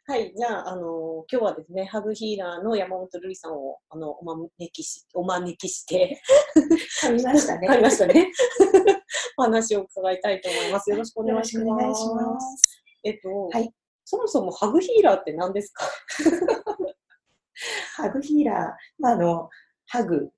はい、じゃあ、今日はですね、ハグヒーラーの山本瑠璃さんを、お招きして、 噛みましたありね。 ましたね。お話を伺いたいと思います。よろしくおよろ願いししくお願いします。 ます。 えっと、 はい。 そもそもハグヒーラーって何ですか？ ハグヒーラー、ハグ、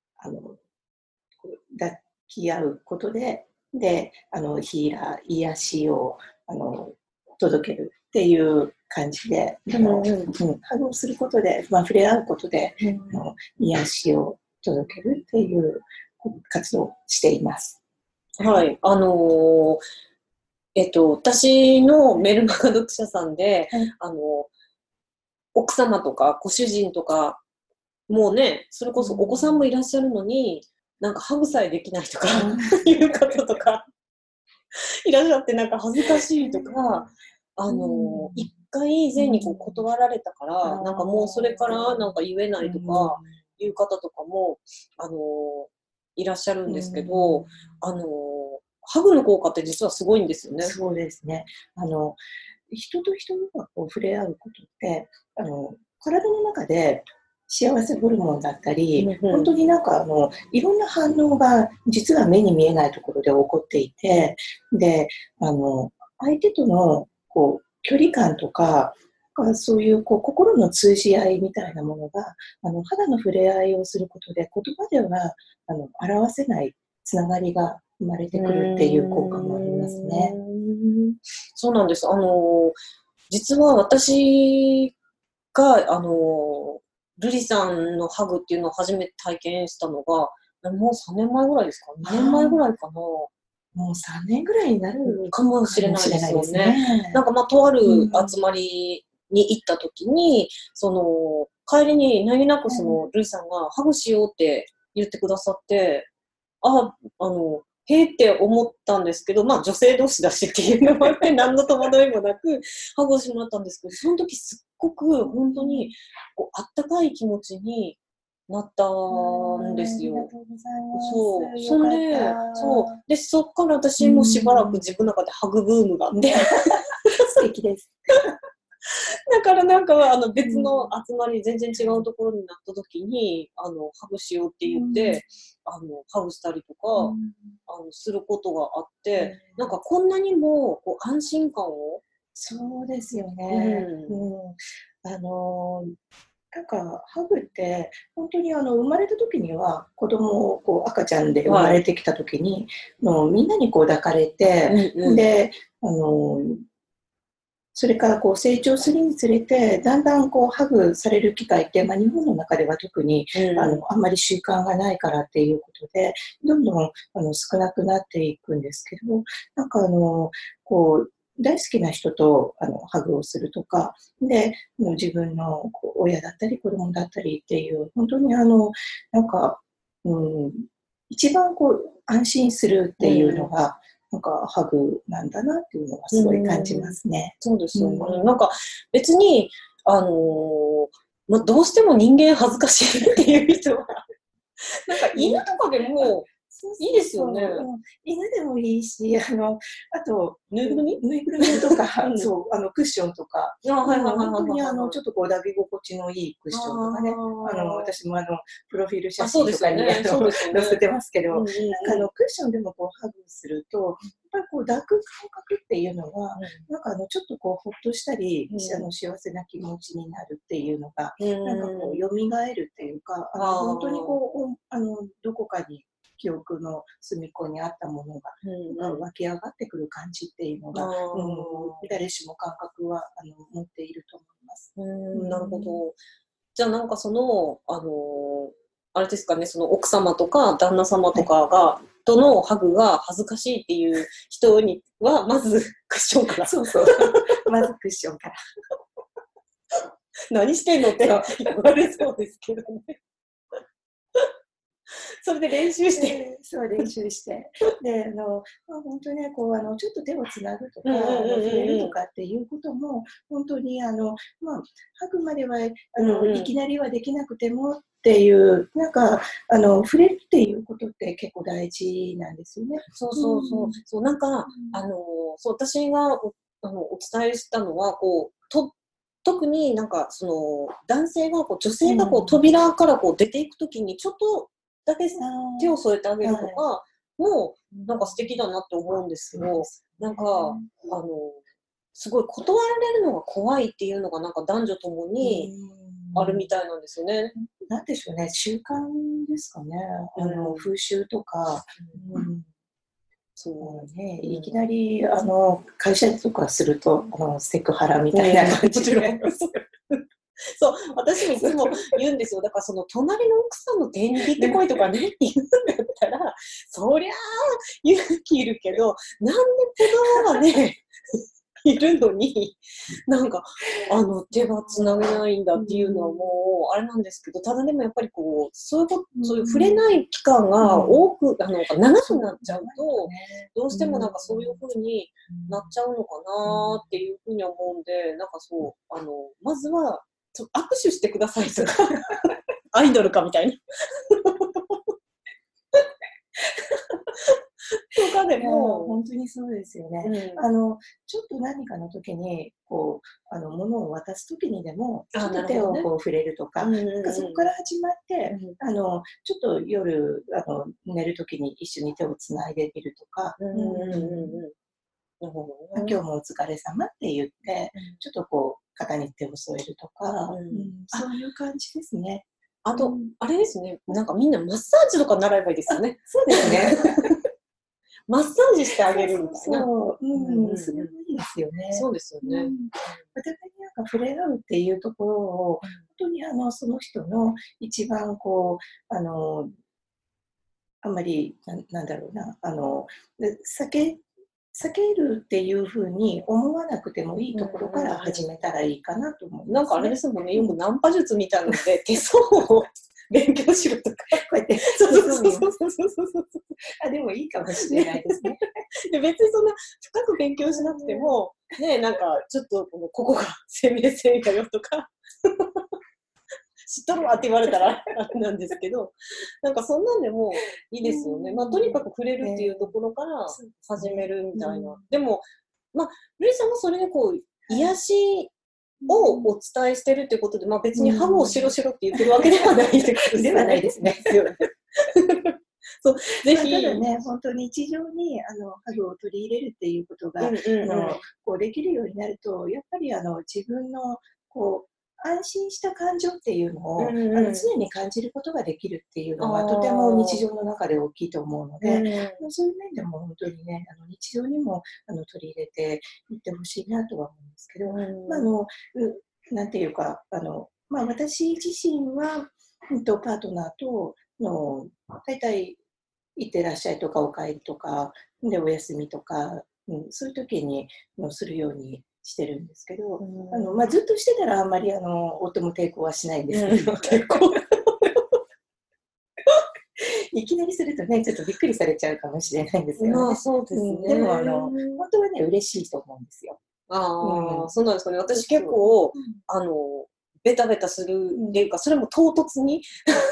抱き合うことで、ヒーラー、癒しを、あの、届けるっていう感じで、ハグをすることで、触れ合うことで、癒しを届けるっていう活動をしています。 はい。私のメルマガ読者さんで、 はい。 奥様とかご主人とか、もうね、それこそお子さんもいらっしゃるのに、なんかハグさえできないとかいう方とかいらっしゃって、なんか恥ずかしいとか、一回以前にこう断られたから、なんかもうそれからなんか言えないとかいう方とかも、あの、いらっしゃるんですけど、あの、ハグの効果って実はすごいんですよね。 そうですね。人と人が触れ合うことって、体の中で幸せホルモンだったり、本当にいろんな反応が実は目に見えないところで起こっていて、で、相手との距離感とか、そういう心の通じ合いみたいなものが、肌の触れ合いをすることで、言葉では表せないつながりが生まれてくるっていう効果もありますね。 そうなんです。実は私が、瑠璃さんのハグっていうのを初めて体験したのが、もう3年前ぐらいですか？ 2 年前ぐらいかな。 もう3年ぐらいになるかもしれないですよね。 ね。 なんかとある集まりに行った時に、帰りに何気なく瑠璃さんがハグしようって言ってくださって、へーって思ったんですけど、女性同士だしっていうのもあって、何の戸惑いもなく、ハグをしてもらったんですけど、その時すっごく本当に、あったかい気持ちになったんですよ。 ありがとうございまそう。 す。よそかっれで、そう。 た。 で、そっから私もしばらく自分の中でハグブームがあって、 素敵です。 だからなんか、別の集まり、全然違うところになった時に、ハグしようって言って、ハグしたりとか、することがあって、なんかこんなにも、安心感を、 そうですよね。ハグって、本当に生まれた時には、子供を赤ちゃんで生まれてきた時に、みんなに抱かれて、で、それから成長するにつれて、だんだんハグされる機会って、日本の中では特に、あんまり習慣がないからっていうことで、どんどん少なくなっていくんですけど、なんか大好きな人とハグをするとか、で、もう自分の親だったり子供だったりっていう、本当になんか、うん、一番安心するっていうのが、ハグなんだなっていうのはすごい感じますね。 そうですよね。なんか別に、どうしても人間恥ずかしいっていう人は、なんか犬とかでもいいですよね。 犬でもいいし、あと、 ぬいぐるみとか、そう、クッションとか、本当にちょっと抱き心地のいいクッションとかね、私もプロフィール写真とかに載せてますけど、クッションでもハグすると、やっぱり抱く感覚っていうのは、ちょっとほっとしたり、幸せな気持ちになるっていうのが、蘇るっていうか、本当にどこかに記憶の隅っこにあったものが、湧き上がってくる感じっていうのが、誰しも感覚は持っていると思います。 なるほど。じゃあなんかあれですかね、その奥様とか旦那様とかが、とのハグが恥ずかしいっていう人には、まずクッションから。 そうそう。まずクッションから。 何してんのって言われそうですけどね。それで練習して。 そう、練習して。で、本当にね、ちょっと手をつなぐとか、触れるとかっていうことも、本当に、ハグまでは、いきなりはできなくてもっていう、触れるっていうことって結構大事なんですよね。 なんか、そう、私がお伝えしたのは、 特になんかその男性がこう女性がこう扉からこう出ていくときにちょっとだけ手を添えてあげるとかもなんか素敵だなって思うんですけど、なんかすごい断られるのが怖いっていうのがなんか男女ともにあるみたいなんですよね。 なんでしょうね、習慣ですかね。風習とか。そうね、いきなり会社とかするとセクハラみたいな感じで。 そう、私もいつも言うんですよ。だからその隣の奥さんの電気ってこいとかねって言うんだったら、そりゃあ勇気いるけど、なんで子供がね、いるのに、なんか手がつなげないんだっていうのはもうあれなんですけど、ただでもやっぱりこうそういう触れない期間が多く長くなっちゃうと、どうしてもなんかそういう風になっちゃうのかなっていう風に思うんで、なんかそうまずは握手してくださいとかアイドルかみたいな。とかでも本当にそうですよね。ちょっと何かの時にこう物を渡す時にでもちょっと手をこう触れるとか、なんかそこから始まってちょっと夜寝る時に一緒に手をつないでみるとか、今日もお疲れ様って言ってちょっとこう肩に手を添えるとか、そういう感じですね。 あとあれですね、なんかみんなマッサージとか習えばいいですよね。 そうですね。 マッサージしてあげるみたいな。 それもいいですよね。 そうですよね。 お互いになんか触れ合うっていうところを、本当にその人の一番こう、あんまり、なんだろうな、避けるっていうふうに思わなくてもいいところから始めたらいいかなと思いますね。 なんかあれですもんね、よくナンパ術みたいなので、手相を勉強しろとか。 こうやって。 そう。 でもいいかもしれないですね。 で別にそんな深く勉強しなくても、ね、なんかちょっとここが生命線やよとか、知っとるわって言われたらあれなんですけど、なんかそんなんでもいいですよね。まあとにかく触れるっていうところから始めるみたいな。でも、まあ、ルイさんもそれでこう、癒しをお伝えしてるってことで、まあ別にハグをしろしろって言ってるわけではないってことではないですね。 そう、ぜひ。 ただね、本当に日常にハグを取り入れるっていうことが、こうできるようになると、やっぱり自分のこう安心した感情っていうのを、常に感じることができるっていうのはとても日常の中で大きいと思うので、そういう面でも本当にね、日常にも取り入れていってほしいなとは思うんですけど、なんていうか私自身は、パートナーと大体行ってらっしゃいとかお帰りとかでお休みとか、そういう時にするようにしてるんですけど、ずっとしてたらあんまり夫も抵抗はしないんですけど、抵抗いきなりするとね、ちょっとびっくりされちゃうかもしれないんですけどね。 そうですね。 でも本当はね、嬉しいと思うんですよ。 そうなんですかね。私結構ベタベタするっていうか、それも唐突に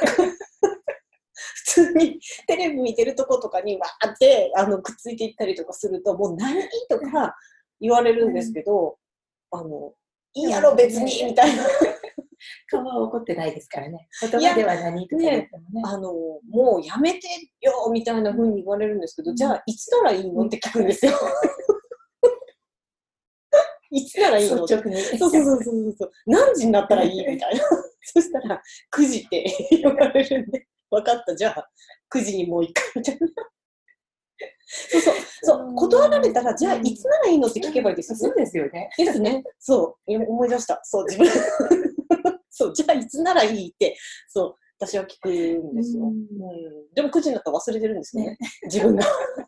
普通にテレビ見てるとことかにわーってくっついていったりとかすると、もう何とか言われるんですけど、いいやろ別にみたいな。 顔は怒ってないですからね。言葉では何とか言ってもね。 もうやめてよみたいな風に言われるんですけど、じゃあいつならいいのって聞くんですよ。いつならいいの？ 率直に。 そう。何時になったらいいみたいな。そしたら9時って言われるんで、分かった、じゃあ9時にもう一回みたいな。そう、断られたら、じゃあいつならいいのって聞けばいいですよね。 そうですよね。 ですね。そう、思い出した。そう、自分。そう、じゃあいつならいいって、そう、私は聞くんですよ。でも9時になったら忘れてるんですね。自分が。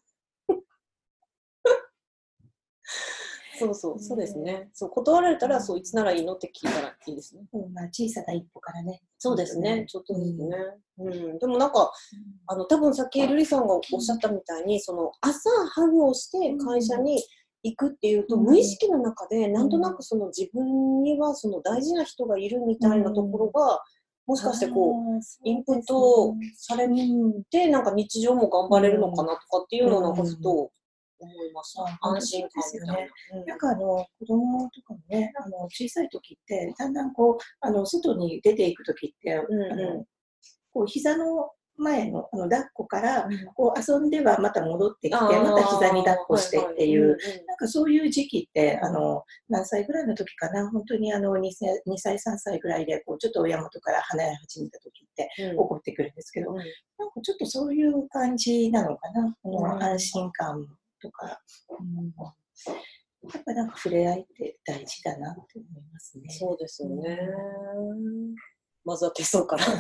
そうですね。そう、断られたら、そう、いつならいいのって聞いたらいいですね。 小さな一歩からね。 そうですね。ちょっとずつね。でもなんか、多分さっきルリさんがおっしゃったみたいに、朝ハグをして会社に行くっていうと、無意識の中で、なんとなく自分には大事な人がいるみたいなところが、もしかしてインプットされて、なんか日常も頑張れるのかなとかっていうのをなんかふと思います。安心感みたいな。 なんか子供とかもね、小さい時って、だんだんこう、外に出ていく時って、こう膝の前の抱っこからこう遊んではまた戻ってきて、また膝に抱っこしてっていう、なんかそういう時期って何歳ぐらいの時かな、本当に2歳3歳ぐらいでこうちょっと親元から離れ始めた時って起こってくるんですけど、なんかちょっとそういう感じなのかな、安心感とか、やっぱなんか触れ合いって大事だなって思いますね。 そうですよね。まずは手相から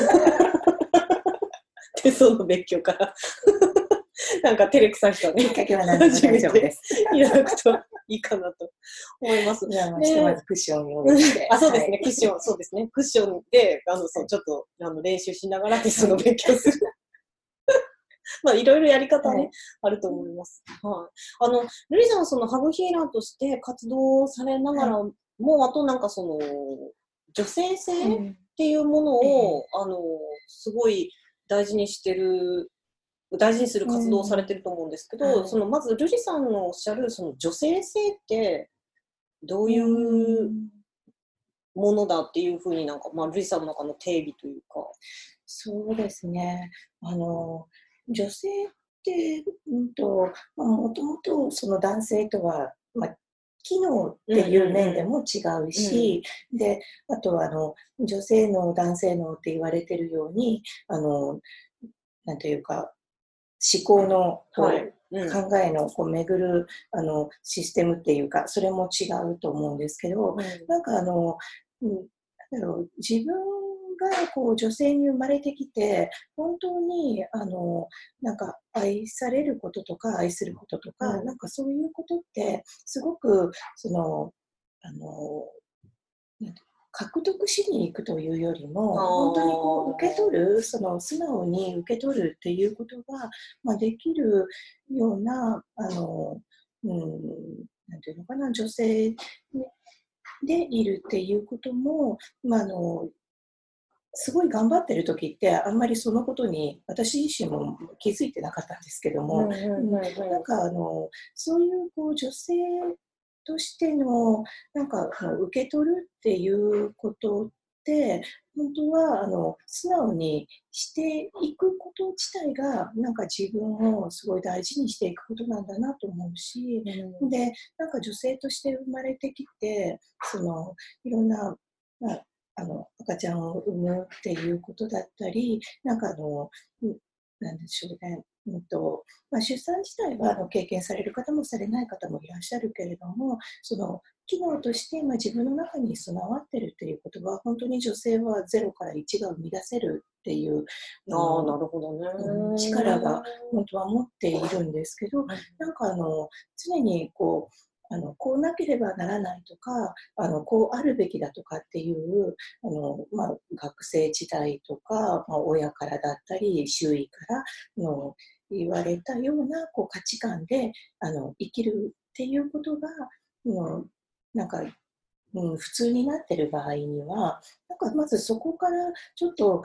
手相の勉強からなんか照れくさい人はね、 きっかけは何でも大丈夫です。 いただくといいかなと思います。 まずクッションを用意して。 そうですね、クッション、そうですね、クッションで、ちょっと練習しながら手相の勉強する。まあ、いろいろやり方ね、あると思います。はい。瑠璃さんはそのハグヒーラーとして活動されながらも、あとなんかその、女性性っていうものを、すごい大事にする活動をされてると思うんですけど、そのまず瑠璃さんのおっしゃるその女性性ってどういうものだっていうふうになんか、まあ、瑠璃さんの中の定義というか。 そうですね。女性って、もともとその男性とは、機能っていう面でも違うし、で、あとは女性脳、男性脳って言われてるように、なんていうか、思考の考えの巡るシステムっていうか、それも違うと思うんですけど、なんか自分がこう女性に生まれてきて、本当になんか愛されることとか愛することとか、なんかそういうことってすごく獲得しに行くというよりも、本当にこう受け取る、素直に受け取るっていうことが、できるような、なんていうのかな、女性でいるっていうことも、すごい頑張ってる時って、あんまりそのことに私自身も気づいてなかったんですけども、なんかそういうこう女性としての、なんか受け取るっていうことって、本当は素直にしていくこと自体が、なんか自分をすごい大事にしていくことなんだなと思うし、で、なんか女性として生まれてきて、いろんな、赤ちゃんを産むっていうことだったり、なんかなんでしょうね。出産自体は経験される方もされない方もいらっしゃるけれども、機能として自分の中に備わってるっていうことは、本当に女性は0から1が生み出せるっていうなるほどね、 力が本当は持っているんですけど、なんか常にこうなければならないとか、こうあるべきだとかっていう、学生時代とか、親からだったり、周囲から言われたようなこう価値観で生きるっていうことが、なんか、普通になってる場合には、なんかまずそこからちょっと、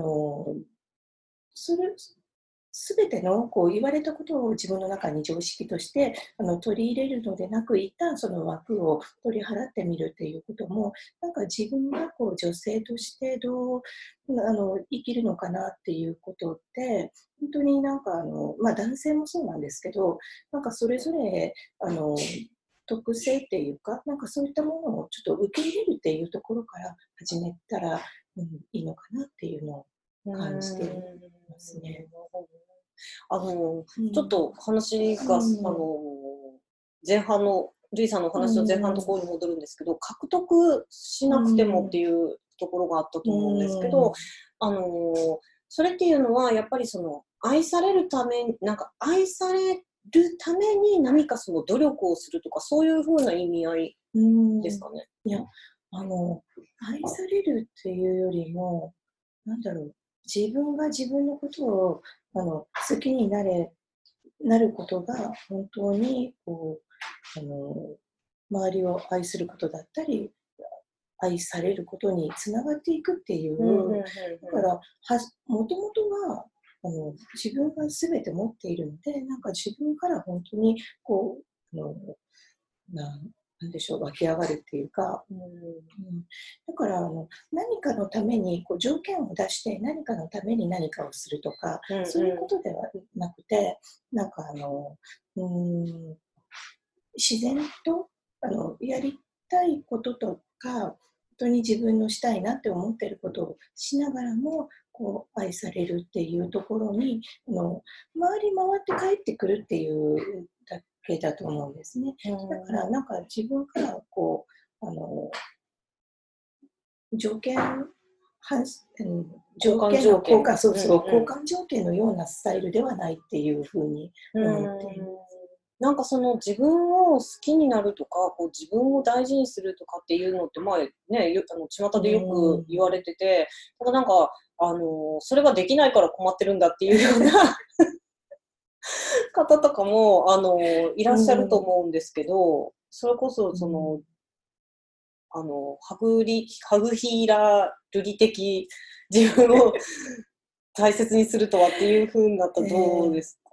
すべてのこう言われたことを自分の中に常識として取り入れるのでなく、一旦その枠を取り払ってみるっていうことも、なんか自分がこう女性としてどう生きるのかなっていうことって、本当になんか男性もそうなんですけど、なんかそれぞれ特性っていうか、なんかそういったものをちょっと受け入れるっていうところから始めたら、いいのかなっていうのを感じていますね。 ちょっと話が、前半の、ルイさんのお話の前半のところに戻るんですけど、獲得しなくてもっていうところがあったと思うんですけど、それっていうのは、やっぱり愛されるために、愛されるために何かその努力をするとか、そういうふうな意味合いですかね。 いや、愛されるっていうよりも、なんだろう、自分が自分のことを好きになることが本当にこう周りを愛することだったり、愛されることにつながっていくっていう、だからもともとは自分が全て持っているので、なんか自分から本当にこう、なんでしょう、湧き上がるっていうか、だから何かのためにこう条件を出して何かのために何かをするとか、そういうことではなくて、なんか自然とやりたいこととか、本当に自分のしたいなって思っていることをしながらもこう愛されるっていうところに回り回って帰ってくるっていうだけだと思うんですね。だからなんか自分からこう条件条件の交換、そうそう、交換条件のようなスタイルではないっていうふうに思っています。 なんかその自分を好きになるとか、こう自分を大事にするとかっていうのって前ね、巷でよく言われてて、ただなんか、それができないから困ってるんだっていうような方とかも、いらっしゃると思うんですけど、それこそその、ハグヒーラルリ的自分を大切にするとはっていう風になったらどうですか？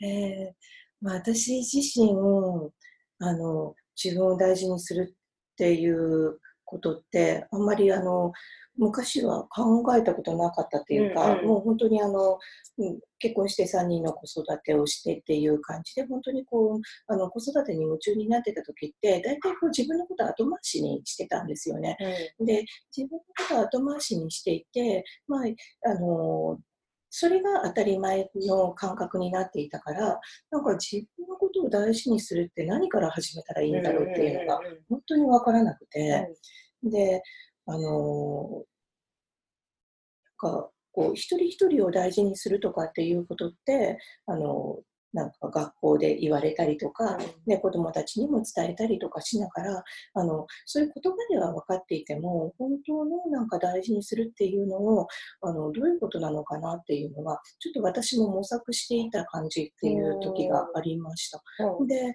私自身、自分を大事にするっていうことって、あんまり昔は考えたことなかったっていうか、もう本当に結婚して3人の子育てをしてっていう感じで、本当にこう、子育てに夢中になってた時って、大体こう自分のことを後回しにしてたんですよね。で、自分のことを後回しにしていて、それが当たり前の感覚になっていたから、なんか自分のことを大事にするって何から始めたらいいんだろうっていうのが本当に分からなくて、で、こう一人一人を大事にするとかっていうことって、なんか学校で言われたりとか、子供たちにも伝えたりとかしながら、そういう言葉では分かっていても、本当のなんか大事にするっていうのを、どういうことなのかなっていうのは、ちょっと私も模索していた感じっていう時がありました。で、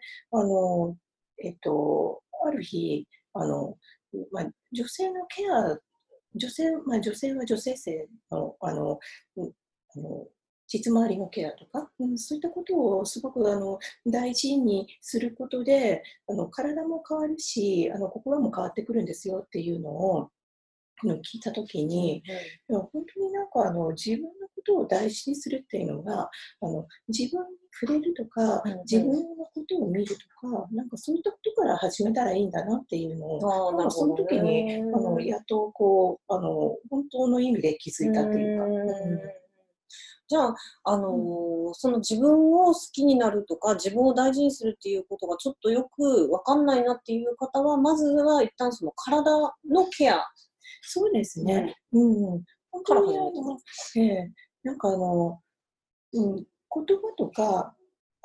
ある日、女性のケア女性は女性性の、うんあの、膣周りのケアとか、そういったことをすごく大事にすることで、体も変わるし、心も変わってくるんですよっていうのを聞いたときに、いや本当になんか自分のことを大事にするっていうのが、自分に触れるとか、自分のことを見るとか、なんかそういったことから始めたらいいんだなっていうのを、なんかその時にやっとこう本当の意味で気づいたっていうか。 じゃあ、その自分を好きになるとか、自分を大事にするっていうことがちょっとよくわかんないなっていう方は、まずは一旦その体のケア。 そうですね。本から当に始めてなんか言葉とか、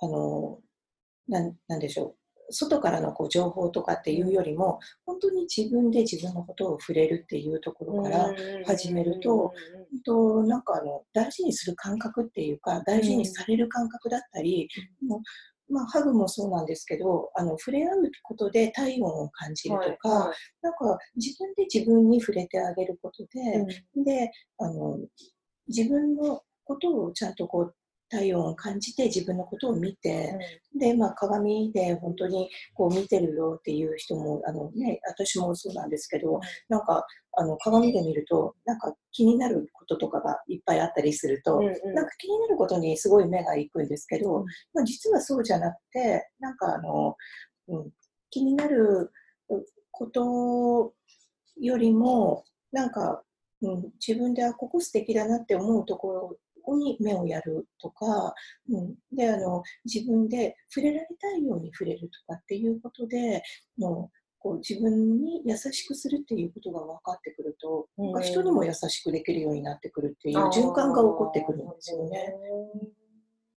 なんでしょう、外からのこう情報とかっていうよりも、本当に自分で自分のことを触れるっていうところから始めると、なんか大事にする感覚っていうか、大事にされる感覚だったり、ハグもそうなんですけど、触れ合うことで体温を感じるとか、なんか自分で自分に触れてあげることで、自分のことをちゃんとこう体温を感じて自分のことを見て、で、鏡で本当にこう見てるよっていう人も、私もそうなんですけど、なんか鏡で見ると、なんか気になることとかがいっぱいあったりすると、なんか気になることにすごい目が行くんですけど、実はそうじゃなくて、なんか気になることよりも、なんか、自分で、ここ素敵だなって思うところに目をやるとか、で、自分で触れられたいように触れるとかっていうことで、こう自分に優しくするっていうことが分かってくると、なんか人にも優しくできるようになってくるっていう循環が起こってくるんですよね。